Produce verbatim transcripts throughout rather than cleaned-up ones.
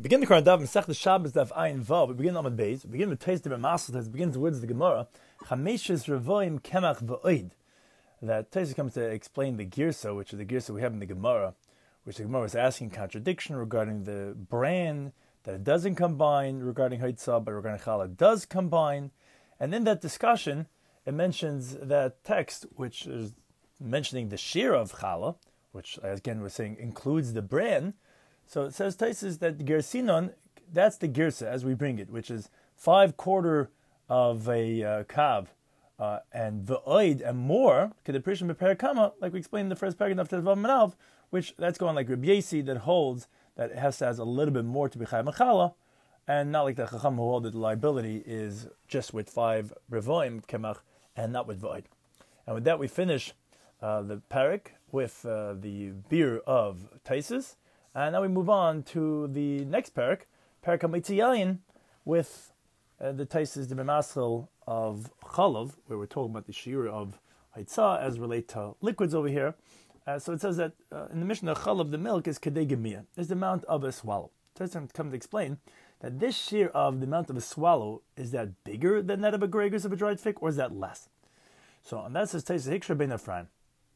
Begin the current daf Masech the Shabbos daf Ayin Vav. We begin on the base. We begin with Taste of Masel. It begins the words of the Gemara. Chameshes Revoim Kemach V'Oid. That Taste comes to explain the girsa, which is the girsa we have in the Gemara, which the Gemara is asking contradiction regarding the bran that it doesn't combine regarding Haitzah, but regarding Challah does combine. And in that discussion, it mentions that text, which is mentioning the shear of Challah, which again we're saying includes the bran. So it says Taisus that the Gersinon, that's the Girsa as we bring it, which is five quarter of a uh, kav, uh, and V'oid and more, Kedeprishim Beperakama, like we explained in the first paragraph of Tevav Manav, which that's going like Rabbi Yesi that holds that it has to has a little bit more to be Chai Machala, and not like the Chacham who hold that the liability is just with five Revoim Kemach and not with V'oid. And with that we finish uh, the parak with uh, the beer of Taisus. And now we move on to the next parak, parak HaMitziyayin, with uh, the Taisus the B'Maschil of Chalav, where we're talking about the shear of Haitzah as relate to liquids over here. Uh, so it says that uh, in the Mishnah, Chalav, the milk is Kedei Gemiyah, is the amount of a swallow. Taisus comes to explain that this shear of the amount of a swallow, is that bigger than that of a gregus of a dried fig, or is that less? So, and that says Taisus Hikshar Ben Ephraim.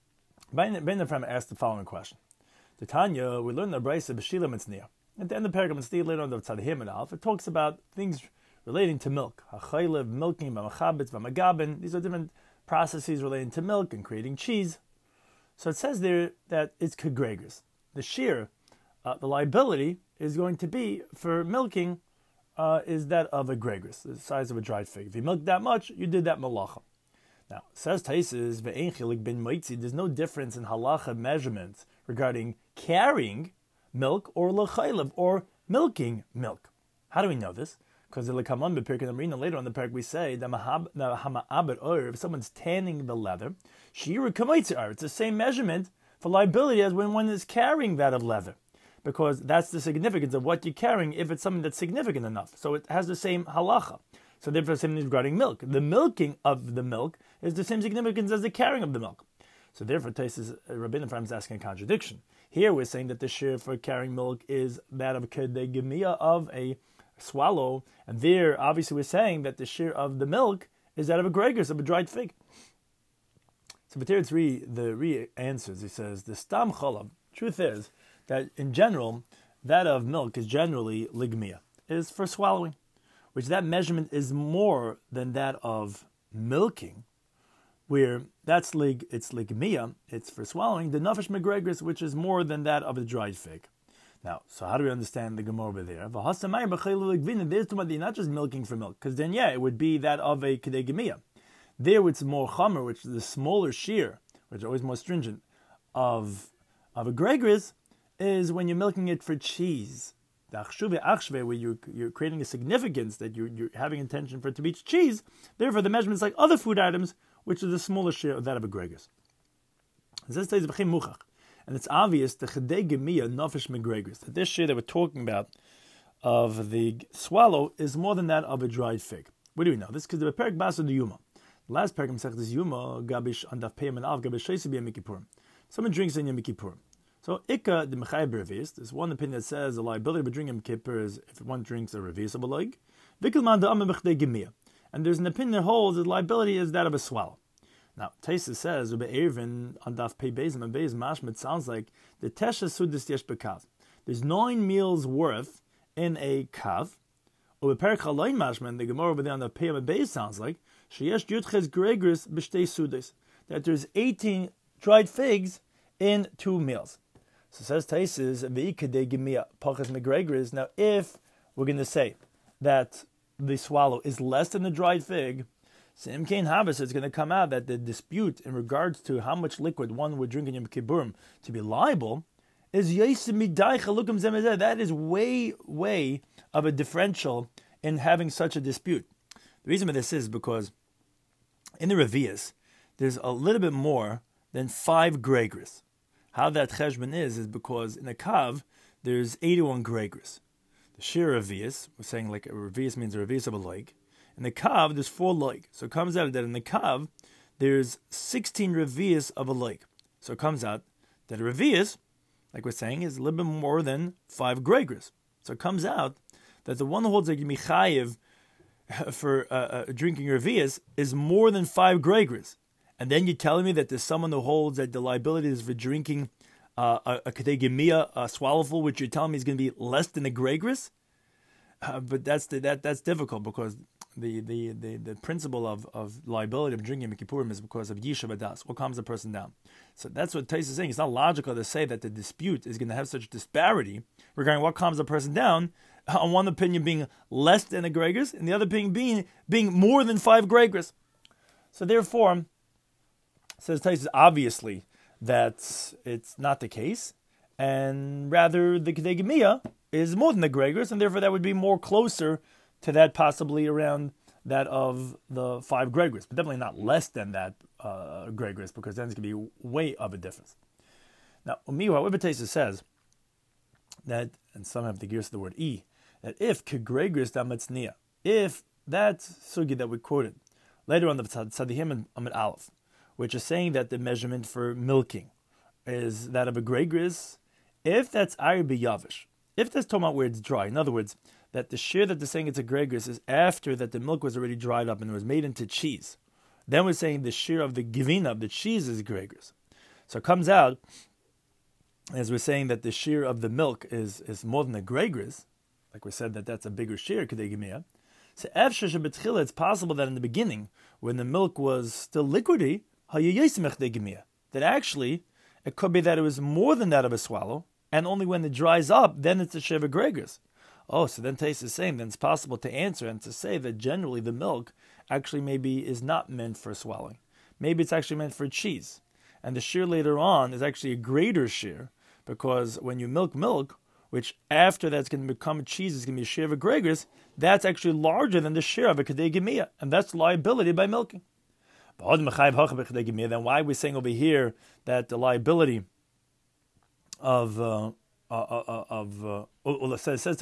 Ben Ephraim asked the following question. The Tanya, we learn the Brayse B'Shila Mitzniyah. At the end of the paragraph, Mitzniyah, later on the Tzadihim and Alf, it talks about things relating to milk. Hachaylev, milking, V'machabitz, V'magabin. These are different processes relating to milk and creating cheese. So it says there that it's kegregers. The shear, uh, the liability, is going to be for milking, uh, is that of a gregers, the size of a dried fig. If you milk that much, you did that malacha. Now, says Taisus, Ve'ein chilik bin moitzi, there's no difference in halacha measurements regarding carrying milk or l'chaylev, or milking milk. How do we know this? Because the l'kaman b'pirkei amrina, later on the parak we say that hama'abed oir, if someone's tanning the leather, shiru kamoitzi oir, it's the same measurement for liability as when one is carrying that of leather, because that's the significance of what you're carrying if it's something that's significant enough. So it has the same halacha. So therefore, the same thing regarding milk. The milking of the milk is the same significance as the carrying of the milk. So therefore, Taisus Rabbeinu Ephraim is asking a contradiction. Here we're saying that the shear for carrying milk is that of Kedei Gemiyah, of a swallow, and there obviously we're saying that the shear of the milk is that of a gregus, of a dried fig. So but here it's re the re answers. He says the stam chalav. Truth is that in general, that of milk is generally ligmiyah, is for swallowing, which that measurement is more than that of milking, where that's lig, it's ligmiyah, it's for swallowing, the nafesh megregris, which is more than that of a dried fig. Now, so how do we understand the Gemara over there? There's talking not just milking for milk, because then, yeah, it would be that of a kedei gemiyah. There, it's more chamer, which is the smaller shear, which is always more stringent, of of a gregris, is when you're milking it for cheese. The achshuve achshve, where you're, you're creating a significance that you're, you're having intention for it to be cheese. Therefore, the measurements like other food items, which is the smaller share of that of a gregus. And it's obvious the chedei gemiyah nafesh megregus, that this share that we're talking about of the swallow is more than that of a dried fig. What do we know? This because the perik basa the yuma. The last perik says this yuma gabish andaf peyam and av gabish sheisi b'yom kippurim. Someone drinks in Yom Kippurim. So ikka the mechayev revis. There's one opinion that says the liability of drinking Yom Kippur is if one drinks a revis of a leg. Vikilman da amma b'chedei gemiyah. And there's an opinion that holds that liability is that of a swallow. Now, Taisus says, Ube Ervin on Daf Pei Bezim and Bez Mashmet sounds like the Tesha Sudis Yesh Bekav. There's nine meals worth in a kav. Ube Perik Chaloin Mashmet, the Gemara over there on the Pei and Bez sounds like Sheyesh Yutches Gregris B'Shtei Sudis, that there's eighteen dried figs in two meals. So says Taisus, Ve'ikadei Gemiyah Pachas Megregris. Now, if we're going to say that the swallow is less than the dried fig, Sim Kain Habas, it's going to come out that the dispute in regards to how much liquid one would drink in Yom Kippurim to be liable is that is way, way of a differential in having such a dispute. The reason for this is because in the Revi'as, there's a little bit more than five gregris. How that cheshbon is, is because in a kav, there's eighty-one gregris. The shir Revi'as, we're saying like a Revi'as means a Revi'as of a leg. In the kav, there's four leg. So it comes out that in the kav, there's sixteen revi'as of a leg. So it comes out that a revi'as, like we're saying, is a little bit more than five gregris. So it comes out that the one who holds a Michayev for uh, uh, drinking Revias is more than five gregors. And then you're telling me that there's someone who holds that the liability is for drinking uh, a, a Kedei a swallowful, which you're telling me is going to be less than a gregris? Uh, but that's the, that that's difficult because the the, the, the principle of, of liability of drinking Kippurim is because of Yishuv Adas. What calms the person down? So that's what Tais is saying. It's not logical to say that the dispute is going to have such disparity regarding what calms the person down, on one opinion being less than a gregris, and the other opinion being, being more than five gregris. So therefore, says Tais, obviously that it's not the case, and rather the Kedei Gemia is more than the gregors, and therefore that would be more closer to that, possibly around that of the five gregors, but definitely not less than that uh, gregors, because then it's going to be way of a difference. Now, Umiyu, however, Taisa says that, and some have the gears of the word e, that if kegregors damatznia, if that sugi that we quoted later on the Tzadihim and Amid Aleph, which is saying that the measurement for milking is that of a gregris, if that's ayr b'yavish, if that's talking about where it's dry, in other words, that the shear that they're saying it's a gregris is after that the milk was already dried up and it was made into cheese, then we're saying the shear of the gevina, of the cheese, is gregris. So it comes out, as we're saying that the shear of the milk is, is more than a gregris, like we said that that's a bigger shear, kedei gemia. So it's possible that in the beginning, when the milk was still liquidy, that actually it could be that it was more than that of a swallow, and only when it dries up, then it's a Sheva Gregors. Oh, so then Tais is saying, then it's possible to answer and to say that generally the milk actually maybe is not meant for swallowing. Maybe it's actually meant for cheese. And the shear later on is actually a greater shear, because when you milk milk, which after that's going to become cheese is going to be a shear of a Gregors, that's actually larger than the shear of a Kedei Gemia, and that's liability by milking. Then why are we saying over here that the liability of uh, uh, uh, of uh, says says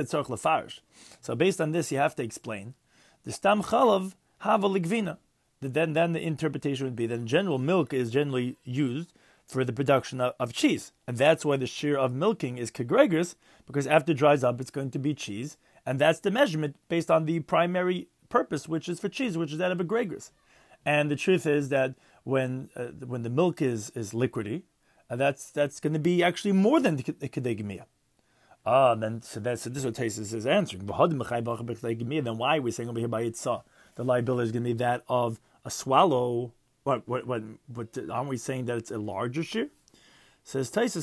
so based on this you have to explain the stam chalav hava ligvina. Then then the interpretation would be that in general milk is generally used for the production of, of cheese, and that's why the shear of milking is kegregors, because after it dries up it's going to be cheese, and that's the measurement based on the primary purpose, which is for cheese, which is that of a gregors. And the truth is that when uh, when the milk is is liquidy, uh, that's that's going to be actually more than the kedei gemia. Ah, then so that's so this is what Taisus is answering. Then why are we saying over here by Yitzah the liability is going to be that of a swallow? What what what? what aren't we saying that it's a larger shear? Says Taisus,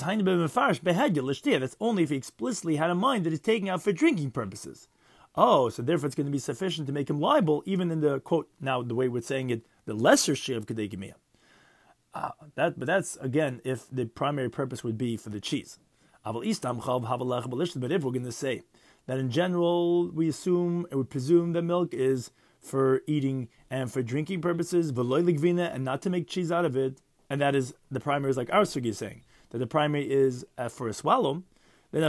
that's only if he explicitly had in mind that he's taking out for drinking purposes. Oh, so therefore it's going to be sufficient to make him liable, even in the quote, now the way we're saying it, the lesser shear of Kedei Gemia. Uh, that, but that's, again, if the primary purpose would be for the cheese. But if we're going to say that in general, we assume, and we presume that milk is for eating and for drinking purposes, and not to make cheese out of it, and that is, the primary is like our sugi is saying, that the primary is uh, for a swallow, then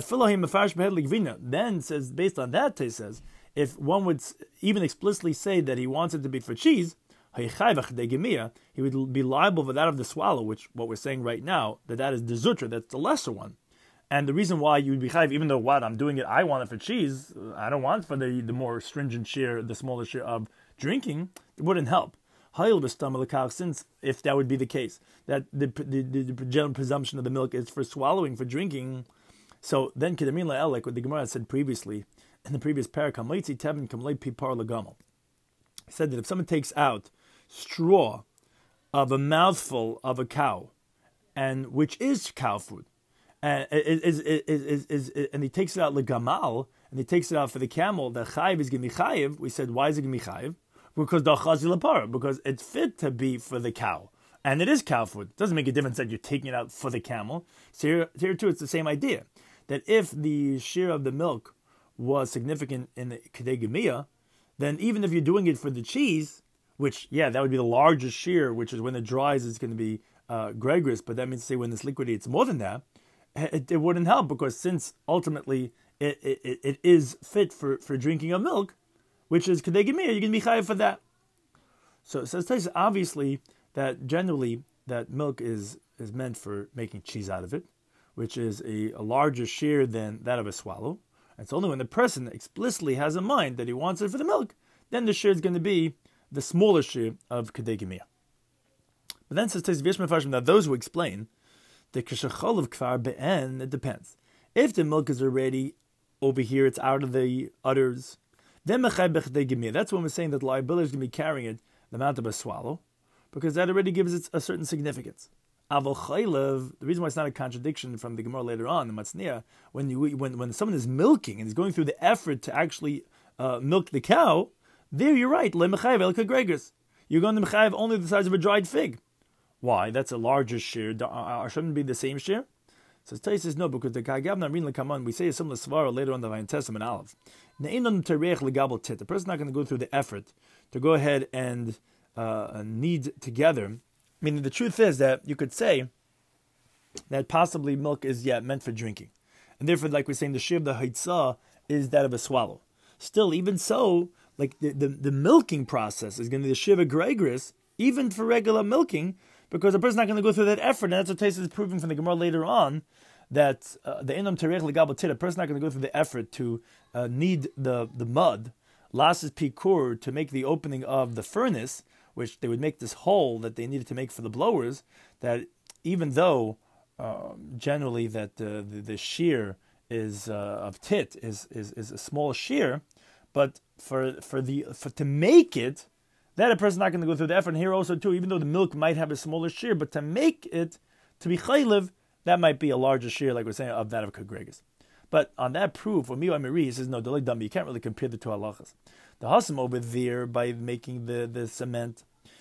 then says, based on that, he says, if one would even explicitly say that he wants it to be for cheese, he would be liable for that of the swallow, which what we're saying right now, that that is the zutra, that's the lesser one. And the reason why you would be chayiv, even though what I'm doing it, I want it for cheese, I don't want it for the, the more stringent share, the smaller share of drinking, it wouldn't help. Since if that would be the case, that the, the, the, the general presumption of the milk is for swallowing, for drinking, so then kedamin la'el, like what the Gemara said previously, in the previous parak, he said that if someone takes out straw of a mouthful of a cow, and which is cow food, and is, is, is, is, is, and he takes it out legamal, and he takes it out for the camel, the chayiv is gemi chayiv. We said, why is it gemi chayiv? Because the chazi lepara, because it's fit to be for the cow, and it is cow food. It doesn't make a difference that you're taking it out for the camel. So here, here too, it's the same idea, that if the shear of the milk was significant in the kedei gemia, then even if you're doing it for the cheese, which, yeah, that would be the largest shear, which is when it dries, it's going to be uh, gregris, but that means to say when it's liquidy, it's more than that, it, it wouldn't help, because since ultimately it, it, it is fit for, for drinking of milk, which is kedei gemia, you're going to be chayav for that. So it says obviously that generally that milk is, is meant for making cheese out of it, which is a, a larger shear than that of a swallow. It's only when the person explicitly has in mind that he wants it for the milk, then the share is going to be the smaller share of Kedei Gemiyah. But then says that those who explain the Kishachol of Kfar Be'en, it depends. If the milk is already over here, it's out of the udders, then Mechai B'Kedei Gemiyah. That's when we're saying that the liability is going to be carrying it the amount of a swallow, because that already gives it a certain significance. Aval Chaylev, the reason why it's not a contradiction from the Gemara later on, the Matzniah, when you when when someone is milking and is going through the effort to actually uh, milk the cow, there you're right. Le Mechayev El Kagregus. You're going to Mechayev only the size of a dried fig. Why? That's a larger shear. Uh, shouldn't it be the same shear? So Tais says no, because the Kagav Narin Lekaman, we say a similar svara later on the Vayin Testament Aleph. The person's not going to go through the effort to go ahead and uh, knead together. Meaning the truth is that you could say that possibly milk is yet meant for drinking. And therefore, like we're saying, the shear of the haitzah is that of a swallow. Still, even so, like the, the, the milking process is going to be the shear of a gregris, even for regular milking, because the person's not going to go through that effort. And that's what Taisa is proving from the Gemara later on, that uh, the inam terech legabel tit, a person's not going to go through the effort to uh, knead the, the mud, lasses pikur, to make the opening of the furnace, which they would make this hole that they needed to make for the blowers, that even though uh, generally that uh, the, the shear is uh, of tit is, is is a small shear, but for for the for to make it, that a person's not going to go through the effort. And here also too, even though the milk might have a smaller shear, but to make it to be chaylev, that might be a larger shear, like we're saying, of that of kagregas. But on that proof, or Miwa Miri, he says no, Dami, you can't really compare the two halachas. The Hasim over there, by making the, the cement,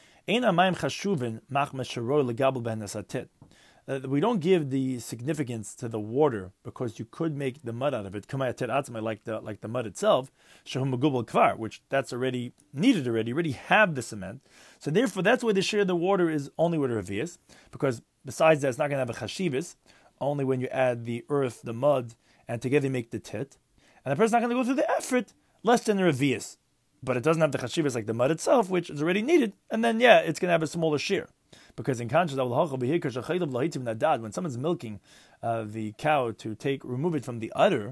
uh, we don't give the significance to the water because you could make the mud out of it, like the like the mud itself, which that's already needed already, already have the cement. So therefore, that's why the share of the water is only with revius, because besides that, it's not going to have a chashivas, only when you add the earth, the mud, and together make the tit. And the person's not going to go through the effort less than the revius. But it doesn't have the chashivas like the mud itself, which is already needed. And then, yeah, it's going to have a smaller shear. Because in contrast, when someone's milking uh, the cow to take remove it from the udder,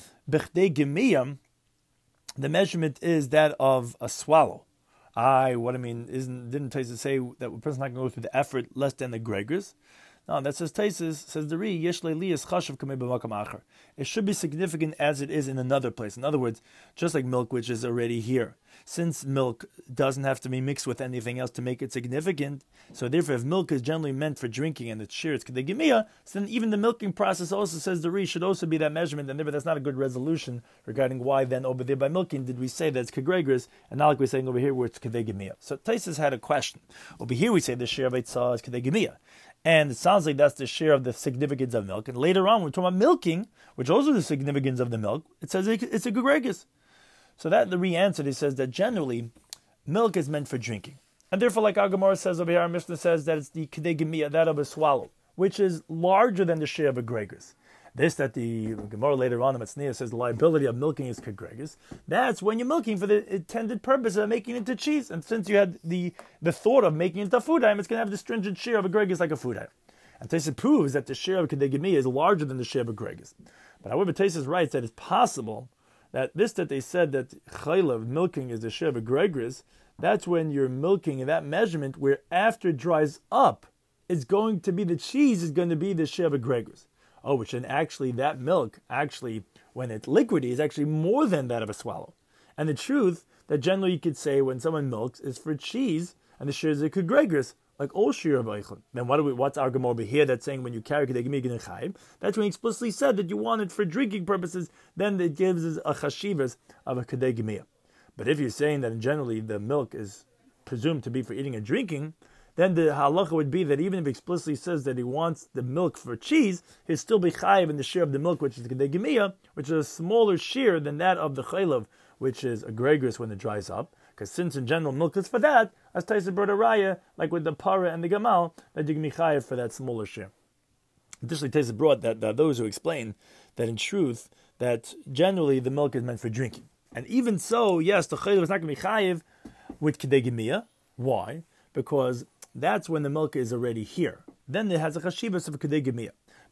the measurement is that of a swallow. I, what I mean, isn't didn't Taisa say that a person's not going to go through the effort less than the gregors? No, that says Taisus, says the Ri, Yesh Leili is Chashav Kamei B'Makam Acher. It should be significant as it is in another place. In other words, just like milk, which is already here. Since milk doesn't have to be mixed with anything else to make it significant, so therefore if milk is generally meant for drinking and it's sheer, it's Kedei Gemiyah, so then even the milking process also, says the Ri, should also be that measurement, and therefore that's not a good resolution regarding why then over there by milking did we say that it's Kegregris, and not like we're saying over here where it's Kedei Gemiyah. So Taisus had a question. Over here we say the sheer of Eitzah is Kedei Gemiyah. And it sounds like that's the share of the significance of milk. And later on, when we're talking about milking, which also is the significance of the milk, it says it's a gregis. So that the re-answer, he says that generally, milk is meant for drinking. And therefore, like our Gemara says over here, our Mishnah says that it's the Kedei Gemiyah, that of a swallow, which is larger than the share of a gregis. This that the Gemara later on in Matzniah says the liability of milking is kagregas. That's when you're milking for the intended purpose of making it into cheese. And since you had the, the thought of making it into food item, it's going to have the stringent share of a gregas like a food item. And Taisa proves that the share of Kedei Gemiyah is larger than the share of a gregas. But however, Taisa writes that it's possible that this that they said that chaylev, milking, is the share of a gregas, that's when you're milking in that measurement where after it dries up, it's going to be the cheese is going to be the share of a gregas. Oh, which then actually that milk, actually, when it's liquidy, is actually more than that of a swallow. And the truth that generally you could say when someone milks is for cheese, and the shir is a kegregris, like all shir of eichel. Then what do we, what's our Gemara over here that's saying when you carry Kedei Gemiyah Chayim? That's when he explicitly said that you want it for drinking purposes, then it gives us a chashivas of a Kedei Gemiyah. But if you're saying that generally the milk is presumed to be for eating and drinking, then the halacha would be that even if he explicitly says that he wants the milk for cheese, he'll still be chayiv in the share of the milk, which is the Kedei Gemiyah, which is a smaller share than that of the chaylev, which is a gregris when it dries up. Because since in general milk is for that, as Taisa brought a raya, like with the para and the gamal, that you can be chayiv for that smaller share. Additionally, Taisa brought that, that those who explain that in truth, that generally the milk is meant for drinking. And even so, yes, the chaylev is not going to be chayiv with Kedei Gemiyah. Why? Because that's when the milk is already here. Then it has a chashivas of a Kedei Gemiyah.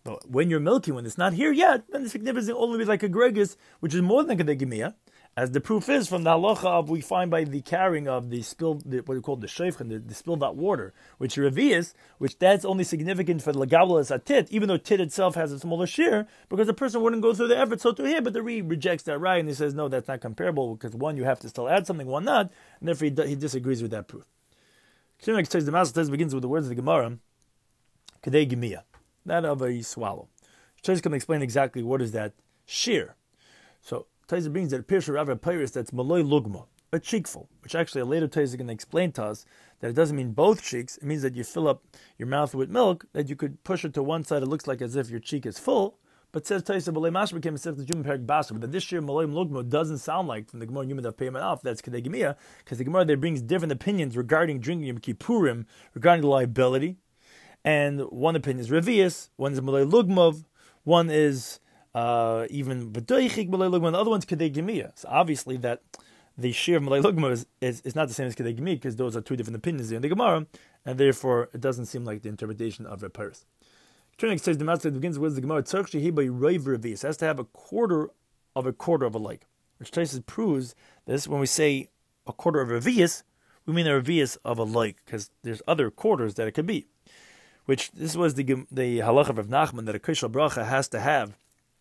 But when you're milking, when it's not here yet, then the significance will only be like a gregus, which is more than a kedegimia, as the proof is from the halacha of we find by the carrying of the spilled, the, what we call the sheifchen, the, the spilled out water, which revius, which that's only significant for the legabel as a tit, even though tit itself has a smaller share, because the person wouldn't go through the effort so to here, but the Re rejects that right, and he says, no, that's not comparable, because one, you have to still add something, one not, and therefore he, he disagrees with that proof. The Master begins with the words of the Gemara, Kedei Gemia, that of a swallow. Shai's going to explain exactly what is that shear. So Taisa brings that Pirsha Rav Pyrus that's Maloi Lugma, a cheekful, which actually a later Taisa is going to explain to us that it doesn't mean both cheeks. It means that you fill up your mouth with milk, that you could push it to one side. It looks like as if your cheek is full. But says Taisa Maloi Mash became a the Jum Perik Basa. But this shear Maloi Lugma doesn't sound like from the Gemara Yumad of Payment Alf. That's Kedei Gemia, because the Gemara there brings different opinions regarding drinking Yom Kippurim, regarding the liability. And one opinion is Revius, one is Malay Lugmov, one is uh, even B'doichik Malay Lugmov, the other one's Kedei Gemia. So obviously that the shear of Malay Lugmov is, is, is not the same as Kedei Gemia, because those are two different opinions in the Gemara, and therefore it doesn't seem like the interpretation of Reb Paris. Turning says the Master begins with the Gemara, Tzarch Shehiba Reiv Revius, has to have a quarter of a quarter of a like, which Taisus proves this when we say a quarter of a Revius, we mean a Revius of a like, because there's other quarters that it could be. Which this was the the halacha of Rav Nachman that a kosher bracha has to have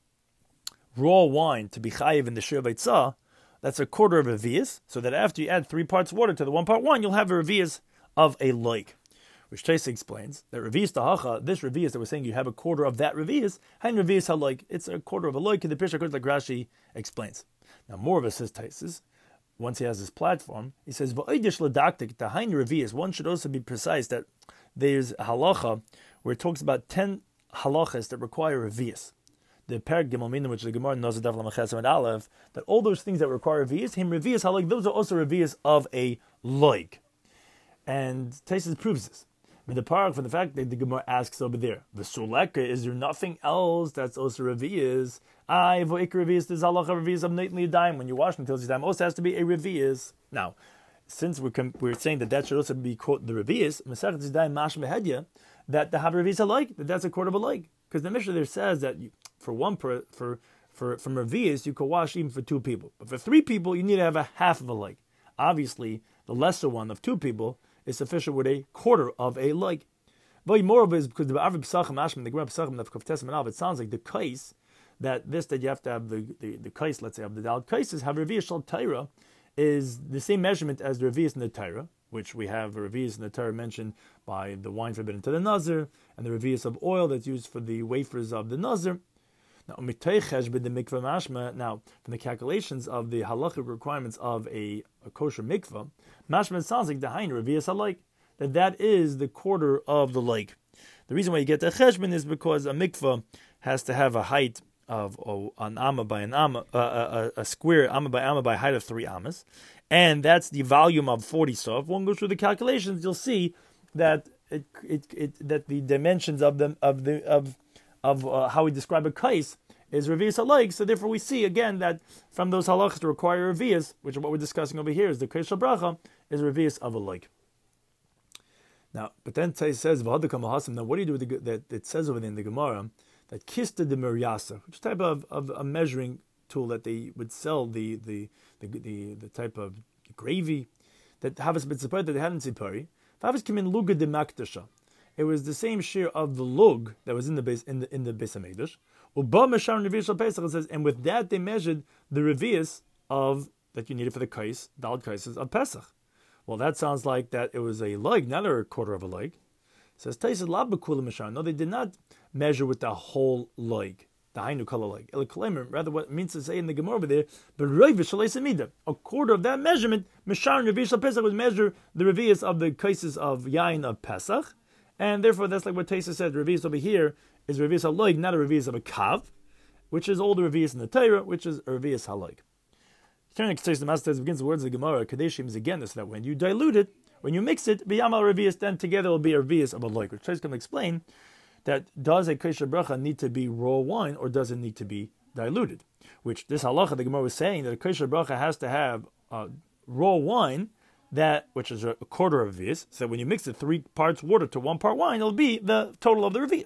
raw wine to be chayiv in the shir beitzah. That's a quarter of a revius, so that after you add three parts water to the one part wine, you'll have a revius of a like. Which Taisa explains that revius tahacha, this revius that we're saying you have a quarter of that revius, hein revius halaik, it's a quarter of a like. The Pirsha like Rashi explains. Now more of us says Taisus. Once he has his platform, he says v'oidish ladaktik the hein revius. One should also be precise that there's a halacha where it talks about ten halachas that require revius. The Perak Gimel Minim, which the Gemara knows Daf Lamachas and Aleph, that all those things that require revius, him revius halach, those are also revius of a loig. And Taisus proves this. I mean, the parak from the fact that the Gemara asks over there, V'suleka, is there nothing else that's also revius? I vo'ik revius, there's halacha revius of nightly dime. When you wash until this time, also has to be a revius. Now, since we're, com- we're saying that that should also be quote the revius, that the have revius alike, that that's a quarter of a like, because the Mishnah there says that you, for one per, for for from revius you could wash even for two people, but for three people you need to have a half of a like. Obviously, the lesser one of two people is sufficient with a quarter of a like. But more of it is because the Avri Pesachim Ashman, the Gemara Pesachim, the Koftes Manav, it sounds like the kais that this that you have to have the the, the kais, let's say of the Dal kaises have revius shal Taira, is the same measurement as the revius in the Torah, which we have a revius in the Torah mentioned by the wine forbidden to the Nazir, and the revius of oil that's used for the wafers of the Nazir. Now, now, from the calculations of the halachic requirements of a, a kosher mikvah, mashma sounds like the hain revius alike, that that is the quarter of the lake. The reason why you get the cheshbon is because a mikvah has to have a height of oh, an amma by an amma, uh, a, a square amma by amma by height of three ammas, and that's the volume of forty. So if one goes through the calculations, you'll see that it, it, it that the dimensions of the of the of of uh, how we describe a kais is revius alike. So therefore, we see again that from those halachas to require revius, which is what we're discussing over here, is the kais bracha is revius of alike. Now, but then it says now what do you do with the that it says over there in the Gemara that kista de meriasa, which type of, of a measuring tool that they would sell the the the the, the type of gravy that Havas been supplied that they had in Tzipari. Havas came in luga de makdasha. It was the same share of the lug that was in the base in the in the Beis Hamikdash. Uba meshar revius Pesach, it says, and with that they measured the revius of that you needed for the kais, dalad kaises of Pesach. Well, that sounds like that it was a leg, not a quarter of a leg. It says Taisa labakula meshar. No, they did not measure with the whole leg, the hainu kala leg. Rather, what it means to say in the Gemara over there, but a quarter of that measurement, meshar and revius Pesach would measure the revius of the kaises of yain of Pesach. And therefore, that's like what Taisa said. Revius over here is revius haloig, not a revius of a kav, which is all the revius in the Torah, which is a revius haloig. Turning to Taisa, the Master begins the words of the Gemara. Kadeshim is again so that when you dilute it, when you mix it, biyamal revius, then together will be a revius of a loig. Which Taisa can explain that does a kosher bracha need to be raw wine or does it need to be diluted? Which this halacha the Gemara was saying that a kosher bracha has to have uh, raw wine. That which is a quarter of revius, so when you mix the three parts water to one part wine, it'll be the total of the revius.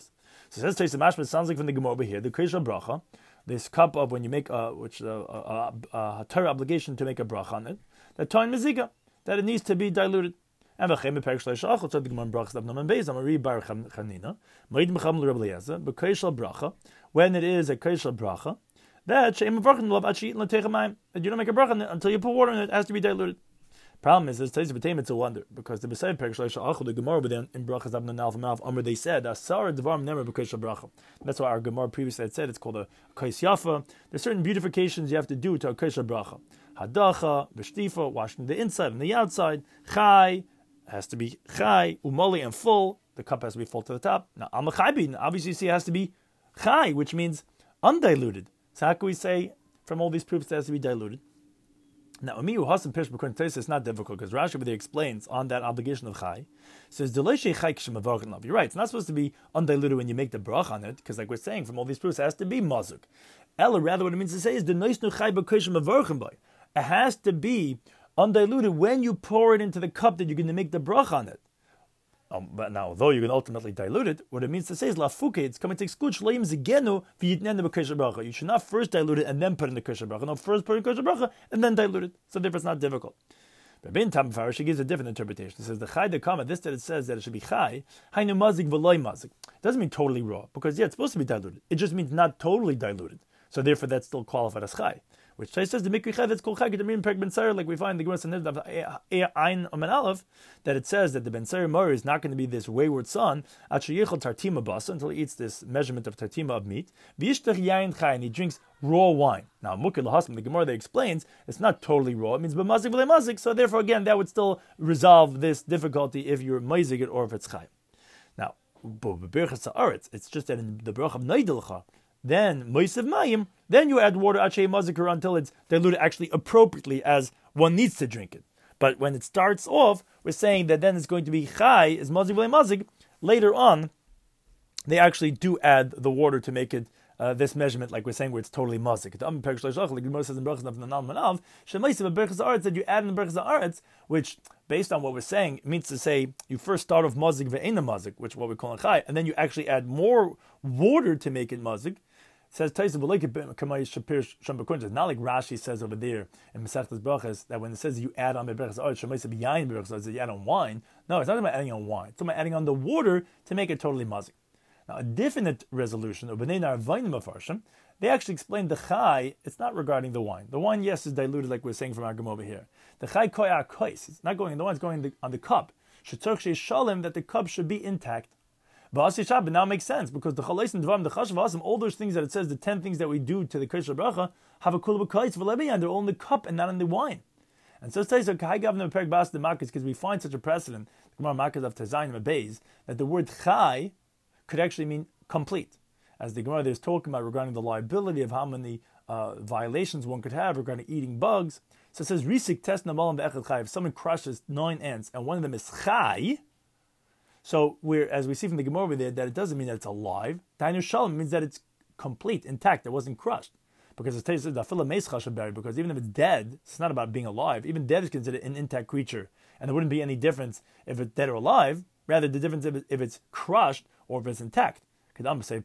So it says Taisa Mashma, it sounds like from the Gemara over here, the Krisha Bracha, this cup of when you make a, which uh, a, a, a Torah obligation to make a bracha on it, that time Mezika, that it needs to be diluted. And v'chem beperek shleisha achot, so the Gemara brachas of Noman Beis, Amari Bar Chanina, Moed Mecham l'Reb Eliezer, b'Krishal Bracha, when it is a Krishal Bracha, that she'em avachin lov achi eat l'teicha mayim, that you don't make a bracha until you put water in it, it has to be diluted. Problem is, it's it's a wonder, because the beside perek shleisha achot, the Gemara over there in brachas of Nalf Malf Amar, they said asar dvarim never b'Krishal Bracha. That's why our Gemara previously had said it's called a kais yafa. There's certain beautifications you have to do to a Krishal Bracha. Hadacha, b'shtifa, washing the inside and the outside, chai, has to be chai, umoli, and full. The cup has to be full to the top. Now, al machaybin, obviously you see it has to be chai, which means undiluted. So how can we say from all these proofs it has to be diluted? Now, Amiyu Hasan Pish B'Kun Teis is not difficult because Rashi over there explains on that obligation of chai. Says Deloshe chai k'shem avarchin love. You're right. It's not supposed to be undiluted when you make the brach on it, because like we're saying from all these proofs, it has to be mazuk. Ella, rather, what it means to say is Denoisnu chai b'k'shem avarchin by. It has to be undiluted when you pour it into the cup that you're going to make the brach on it. Um, but now, although you can ultimately dilute it, what it means to say is lafuke. It's coming to exclude shleim zigenu v'yitnen b'kosher bracha. You should not first dilute it and then put in the kosher bracha. No, first put in kosher bracha and then dilute it. So therefore, it's not difficult. But Ben Tam Farish, he gives a different interpretation. He says the chai de kama. This that it says that it should be chai hainu mazik v'loy mazik. It doesn't mean totally raw, because yeah, it's supposed to be diluted. It just means not totally diluted. So therefore, that's still qualified as chai. Which says the mikri chai that's called chai kedamin perek ben sayer, like we find the Gemara Sanhedrin of Ein Omen Aleph, that it says that the ben sayer mori is not going to be this wayward son yichol tartima basa until he eats this measurement of tartima of meat. V'yishtach yain chai, and he drinks raw wine. Now mukil lahasm, the Gemara there explains it's not totally raw. It means b'mazik v'le mazik. So therefore, again, that would still resolve this difficulty if you're mazik it or if it's chai. Now, it's just that in the brach of Neidilcha, then moisev mayim, then you add water achei mazikar until it's diluted actually appropriately as one needs to drink it. But when it starts off, we're saying that then it's going to be chai is mazik v'le mazik. Later on, they actually do add the water to make it uh, this measurement, like we're saying, where it's totally mazik. The Gemara says in brachas of Nanal Manav, shemaisev berachas haaretz, that you add in the berachas haaretz, which based on what we're saying, it means to say you first start off mazik ve'ena mazik, which is what we call a chai, and then you actually add more water to make it mazik. Says Taisa Shapir, not like Rashi says over there in Masechtas Brachas that when it says you add on Berachas Aretz, Shemaisa B'Yayin Berachas, you add on wine. No, it's not about adding on wine. It's about adding on the water to make it totally mazik. Now, a different resolution of B'nei Narvayim Afarshim, they actually explain the chai. It's not regarding the wine. The wine, yes, is diluted, like we're saying from our Gemara over here. The chai koya kois. It's not going in the wine. It's going on the, on the cup. Shetzorch sheishalim, that the cup should be intact. But now it makes sense, because the chalais and dvarim, the chashav, all those things that it says, the ten things that we do to the kosher bracha, have a kula b'kais v'lebiyan. They're all in the cup and not in the wine. And so it says, because we find such a precedent, the Gemara Makkos of Tezayim Abayz, that the word chai could actually mean complete. As the Gemara is talking about regarding the liability of how many uh, violations one could have regarding eating bugs. So it says, Risik test namalam ve'echad chai. If someone crushes nine ants and one of them is chai, so we're, as we see from the Gemara over there, that it doesn't mean that it's alive. Tainu shalom means that it's complete, intact, it wasn't crushed. Because it says because even if it's dead, it's not about being alive. Even dead is considered an intact creature. And there wouldn't be any difference if it's dead or alive. Rather, the difference if, it, if it's crushed or if it's intact. So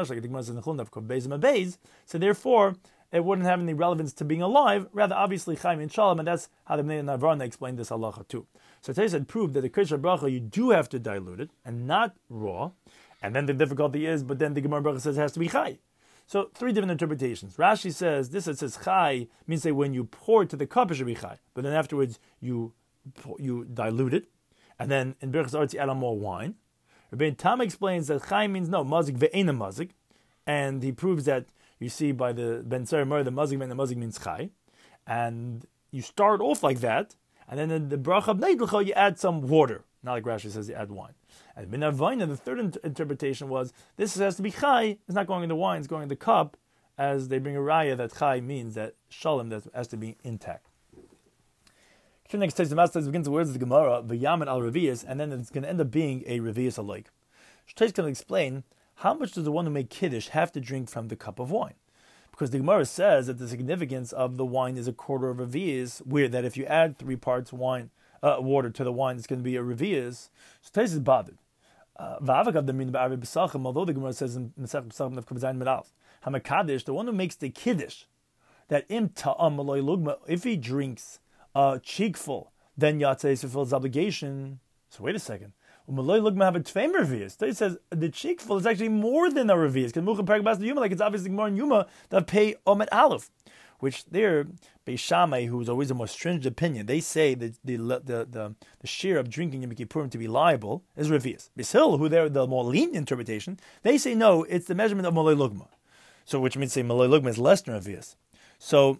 therefore, it wouldn't have any relevance to being alive. Rather, obviously, Chaim and Shalom, and that's how the Bnei Navarna explained this halacha too. So Teis had proved that the Kosher Bracha, you do have to dilute it, and not raw. And then the difficulty is, but then the Gemara Bracha says it has to be Chai. So three different interpretations. Rashi says, this that says Chai, means that when you pour it to the cup, it should be Chai. But then afterwards, you you dilute it. And then in Berachas Aretz, you add on more wine. Rabbi Tam explains that Chai means no, mazik ve'ena mazik. And he proves that, you see by the Ben Sayer Mer, the mazik and the mazik means Chai. And you start off like that, and then in the bracha of Neidilcha, you add some water. Not like Rashi says you add wine. And Ben Avayna, the third inter- interpretation was, this has to be Chai, it's not going in the wine, it's going in the cup, as they bring a raya that Chai means that Shalom that has to be intact. The next text, the master begins the words of the Gemara, V'yamin al Revius, and then it's going to end up being a Revius alike. Shtei's going to explain, how much does the one who made Kiddush have to drink from the cup of wine? Because the Gemara says that the significance of the wine is a quarter of a revius, where that if you add three parts wine, uh, water to the wine, it's going to be a revius. So Tais is bothered. Va'avakav the min ba'arei b'sachim, although the Gemara says in Masech B'sachim Nefkav Zayin Medalef, Hamakadosh, the one who makes the kiddush, that im ta'am maloi lugma, if he drinks a cheekful, then yatzei fulfills his obligation. So wait a second. Maloi lugma have a tveim revius. It says the cheekful is actually more than a revius. Because mucham perak bas yuma, like it's obviously more in yuma that pay omet aleph, which there Beis Shammai, who's always a more stringent opinion, they say that the the the, the share of drinking Yom Kippurim to be liable is revius. Beis Hillel, who they're the more lenient interpretation, they say no, it's the measurement of maloi lugma. So which means say maloi lugma is less than revius. So,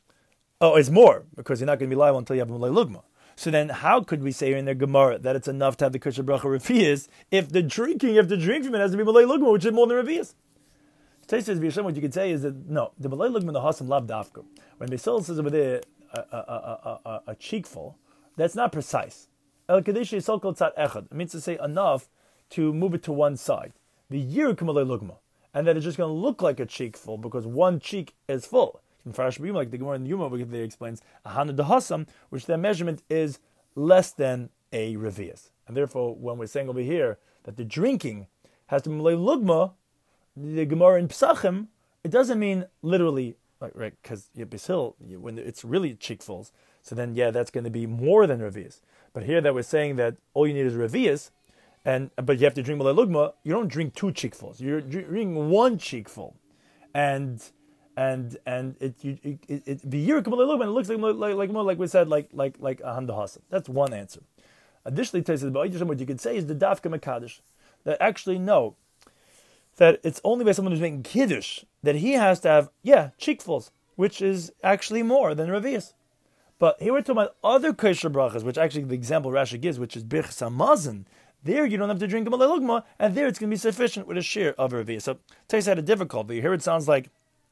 oh, it's more, because you're not going to be liable until you have a maloi lugma. So then how could we say in the Gemara that it's enough to have the kosher bracha revius if the drinking, if the drinking from it has to be maloi lugma, which is more than revius? So says, what you could say is that, no, the maloi lugma the hasam lav dafka. When Beis says over there a, a, a, a, a cheekful, that's not precise. El kadesh yisol kol tzat echad. It means to say enough to move it to one side. The yir maloi lugma. And that it's just going to look like a cheekful because one cheek is full. Like the Gemara in the Yuma, there explains ahana dehasam, which their measurement is less than a revius. And therefore, when we're saying over here that the drinking has to be maloi lugma, the Gemara in Pesachim, it doesn't mean literally, like, right? Because Beis Hillel, when it's really cheekfuls, so then yeah, that's going to be more than revius. But here that we're saying that all you need is revius, and but you have to drink maloi lugma. You don't drink two cheekfuls. You're drinking one cheekful, and and and it you it it the year maloi lugma. It looks like like like more like we said like like like a handahasa. That's one answer. Additionally, what you could say is the dafka mekadosh, that actually no, that it's only by someone who's making kiddush that he has to have yeah cheekfuls, which is actually more than revius. But here we're talking about other kosher brachas, which actually the example Rashi gives, which is birchas hamazon. There you don't have to drink a maloi lugma, and there it's going to be sufficient with a share of a revius. So Tais had a difficulty. Here it sounds like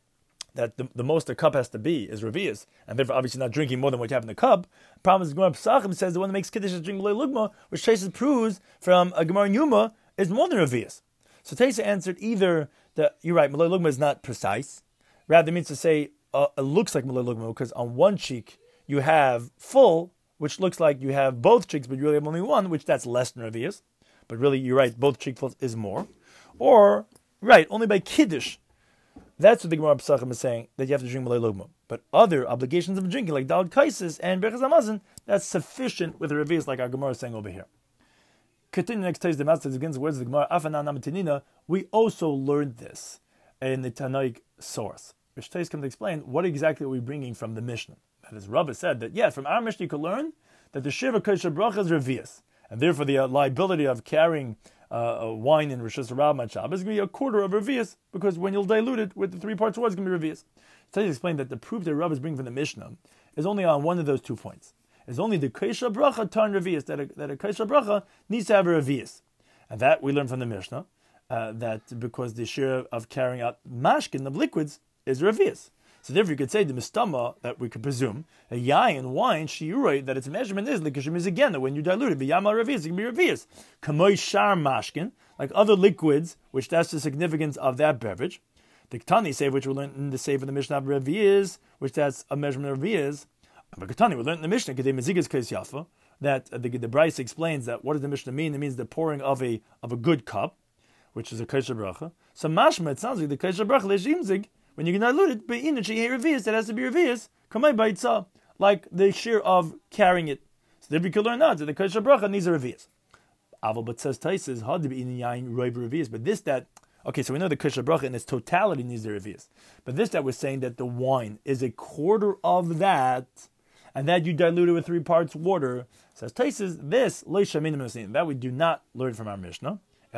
that the, the most a cup has to be is revius, and therefore obviously not drinking more than what you have in the cup. The problem is Gemara Pesachim says the one that makes kiddush is drinking maloi lugma, which Tais proves from a Gemara in Yuma is more than revius. So Tais answered either that you're right, maloi lugma is not precise. Rather, it means to say uh, it looks like maloi lugma because on one cheek you have full, which looks like you have both cheeks, but you really have only one, which that's less than revius. But really, you're right, both cheekfuls is more. Or, right, only by kiddush. That's what the Gemara Pesachim is saying, that you have to drink maloi lugma. But other obligations of drinking, like daled kaisis and birchas hamazon, that's sufficient with the revius, like our Gemara is saying over here. Continue next Tuesday, the Master begins the words of the Gemara, Afanan Namatinina. We also learned this in the Tanoic source, which Tais comes to explain what exactly are we bringing from the Mishnah. That is, Rabbah said that, yes, from our Mishnah you could learn that the Shiva Kosher Bracha is revius. And therefore the uh, liability of carrying uh, wine in Rosh Hashanah Shabbos is going to be a quarter of revius, because when you'll dilute it with the three parts water, it's going to be revius. So he explained that the proof that Rabbah is bringing from the Mishnah is only on one of those two points. It's only the Kosher Bracha turn revius, that a, that a Kosher Bracha needs to have a revius. And that we learn from the Mishnah, uh, that because the share of carrying out mashkin, of liquids, is revius. So therefore you could say the mistama, that we could presume, a yayin, wine, shiuroi, that its measurement is, like is again, that when you dilute it, b'yama revius, it can be revius. Kamoy shar mashkin, like other liquids, which that's the significance of that beverage. The Ketani say, which we learned in the Sefer of the Mishnah of revius, which that's a measurement of revius. But Ketani, we learned in the Mishnah, kedei mezigas kais yafa, that uh, the, the Bryce explains that what does the Mishnah mean? It means the pouring of a of a good cup, which is a kosher bracha. So mashma, it sounds like the kosher bracha leishimzig, when you can dilute it, but in it, she revius, that has to be revius, kamei ba'itza, like the shear of carrying it. So there we could learn that, that the kosher bracha needs a revius. Aval, but says Taisis, hard to be in yain roiv revius, but this that, okay, so we know the kosher bracha in its totality needs the revius, but this that we're saying that the wine is a quarter of that, and that you dilute it with three parts water, says Taisis, this, that we do not learn from our Mishnah.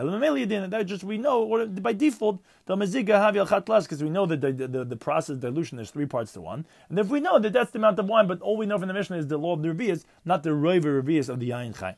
That just we know by default the maziga havi al because we know that the, the, the process of dilution is three parts to one, and if we know that that's the amount of wine, but all we know from the Mishnah is the law of the revius, not the roiver revius of the yain chai.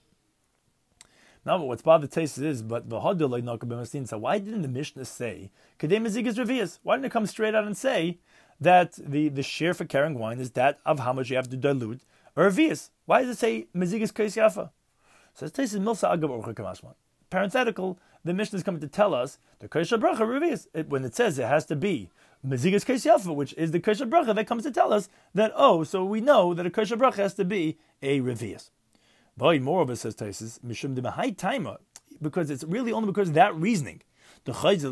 Now, what's bothered taste is, but the hadil like nakabimasin. So why didn't the Mishnah say kadei mazigas revius? Why didn't it come straight out and say that the the share for carrying wine is that of how much you have to dilute or revius? Why does it say mazigas kais yafa? So it says milsa agav orcha kamashman. Parenthetical, the Mishnah is coming to tell us the kosher bracha revius. It, when it says it has to be mezigas kais yafa, which is the kosher bracha, that comes to tell us that, oh, so we know that a kosher bracha has to be a revius. Moreover, says Taisus, mishum de mahai taima. because it's really only because of that reasoning, the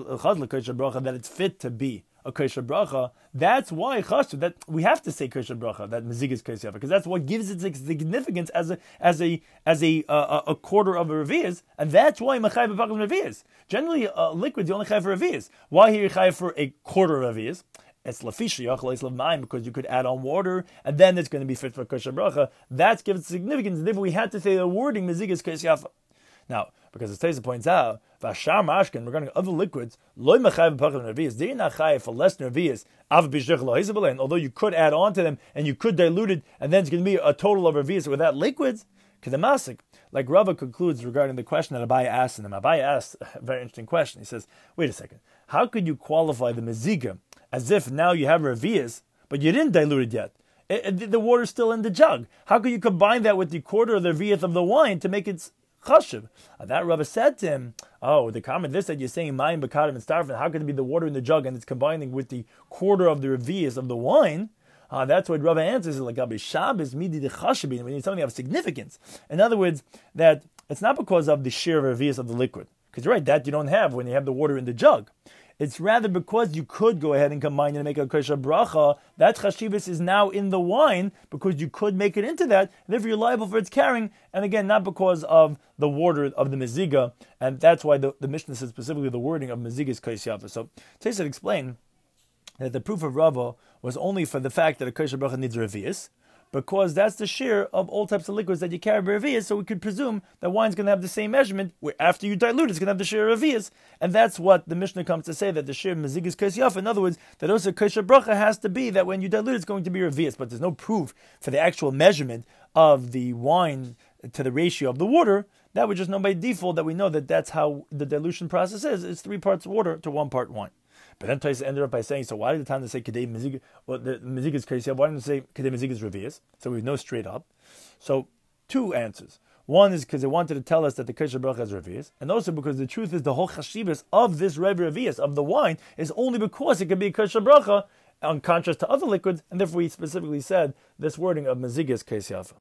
bracha, that it's fit to be a kosher bracha. That's why chashuv that we have to say kosher bracha, that mezig is kosher, because that's what gives it significance as a as a as a uh, a quarter of a revius, and that's why machai b'pachim revius. Generally, uh, liquids you only chai for revius. Why here you chai for a quarter of revius? It's lafisha yachal is lavmayim, because you could add on water and then it's going to be fit for kosher bracha. That's gives significance. Therefore, we had to say the wording mezig is kosher. Now, because the Taisa points out, Vashar Mashkin, regarding other liquids, loy mechayev b'pachim revius, they're not chayev for less revius, av b'shdech lo hizabalein, although you could add on to them and you could dilute it, and then it's going to be a total of revius without liquids, kedemasik. Like Rava concludes regarding the question that Abaye asked him. Abaye asked a very interesting question. He says, wait a second, how could you qualify the meziga as if now you have revius, but you didn't dilute it yet? It, it, the water's still in the jug. How could you combine that with the quarter of the revius of the wine to make it chashuv? Uh, that Rava said to him, oh, the comment this that you're saying mayim b'kadim and starvin, how could it be the water in the jug and it's combining with the quarter of the revius of the wine? Uh, that's what Rava answers, like Abi Shabbos midi de chashavin, when you need something of significance. In other words, that it's not because of the sheer revius of the liquid, because you're right, that you don't have when you have the water in the jug. It's rather because you could go ahead and combine it and make a kosher bracha. That chashivas is now in the wine because you could make it into that, and therefore you're liable for its carrying. And again, not because of the water of the meziga, and that's why the, the Mishnah says specifically the wording of meziga is kosher. So Tosfos explain that the proof of Rava was only for the fact that a kosher bracha needs revius, because that's the share of all types of liquids that you carry revius, so we could presume that wine's going to have the same measurement, where after you dilute it's going to have the share of revius, and that's what the Mishnah comes to say, that the share of mezig is kosher. In other words, that also kosher bracha has to be that when you dilute it's going to be revius, but there's no proof for the actual measurement of the wine to the ratio of the water. That we just know by default that we know that that's how the dilution process is. It's three parts water to one part wine. But then Tosfos ended up by saying, so why did the time they say Kedei Mezig, well, the Mezig is Kosher, why didn't they say Kedei Mezig is Revius? So we know straight up. So, two answers. One is because they wanted to tell us that the Kosher Bracha is Revius, and also because the truth is the whole Chashivas of this Rev Revius, of the wine, is only because it could be a Kosher Bracha, on contrast to other liquids, and therefore we specifically said this wording of Mezig is Kosher.